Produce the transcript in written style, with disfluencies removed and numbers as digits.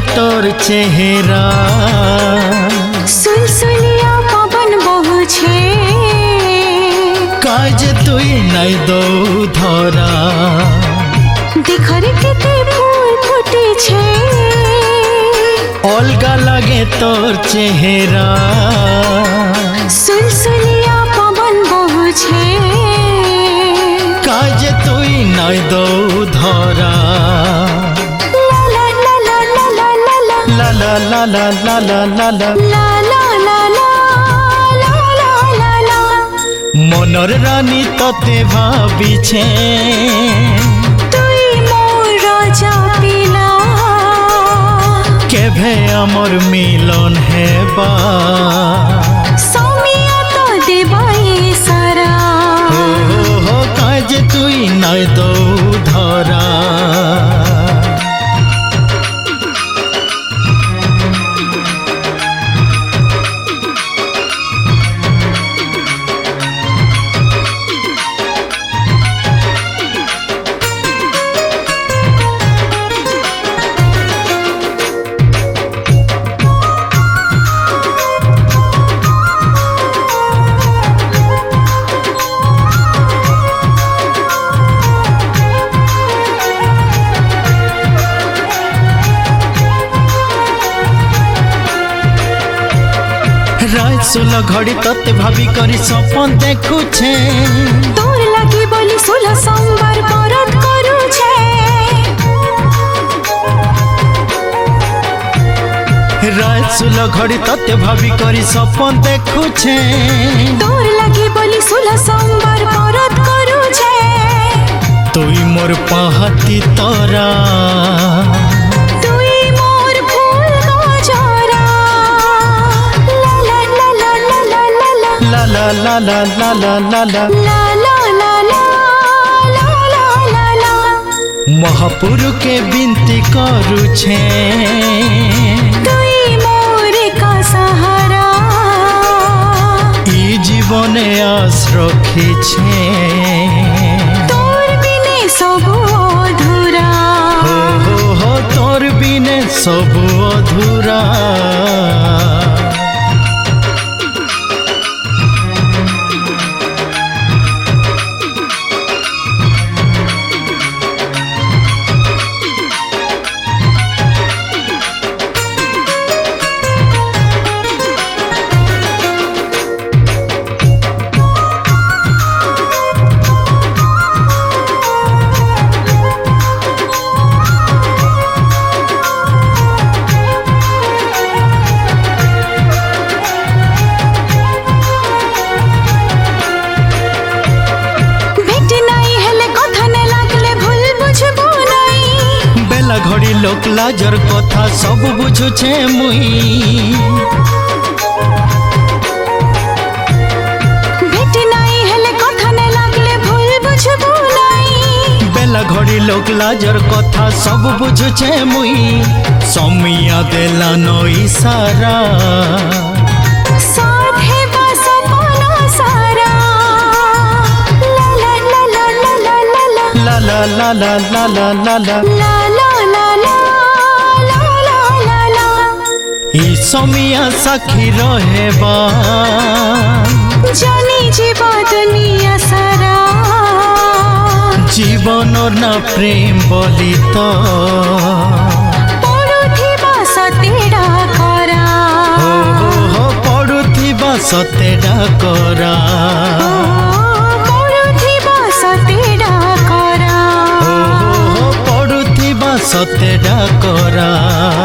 तोर चेहरा सुलसुलिया पवन बहुछे काज तुई नाई दो धरा देखरे केते फूल फुटे छे अलगा लगे तोर चेहरा सुलसुलिया पवन बहुछे काज तुई नाई दो धरा ला ला ला ला ला ला ला ला ला ला ला ला ला ला ला ला मनर रानी तते भाबिछे तुई मोर राजा पिला केभे आमर मिलन हेबा सौमिया तो देबाई सारा हो काज तुई नाई दो धरा रात 16 घड़ी तते भाभी करी सपन देखुछे तोर लागी बोली 16 सोमवार व्रत करू छे रात 16 घड़ी तते भाभी करी सपन देखुछे तोर लागी बोली 16 सोमवार व्रत करू छे तुई मोर पाहती तोरा तुई मोर फूल गजरा ला ला ला ला ला ला ला ला महापुरु के बिनती करूछे तुई मोर का सहारा ई जीवने आस रखिछे तोर बिने सब अधूरा हो तोर बिने सब अधूरा घड़ी लोक लाजर कथा सब बुझुछे मुई भेटी नाई हेले कथा ने लागले भूल बुझबो नाई बेला घड़ी लोक लाजर कथा सब बुझुछे मुई सौमिया देला नो इशारा साथे बस अपना सारा ला ला ला ला ला ला ला ला ला ला ला ला ला ई सौमिया साखी रहेबा जानी जीवा दुनिया सारा जीवन ना प्रेम बोली तो पड़ुथिबा सतेडा करा हो पड़ुथिबा सतेडा करा पड़ुथिबा सतेडा करा पड़ुथिबा सतेडा करा।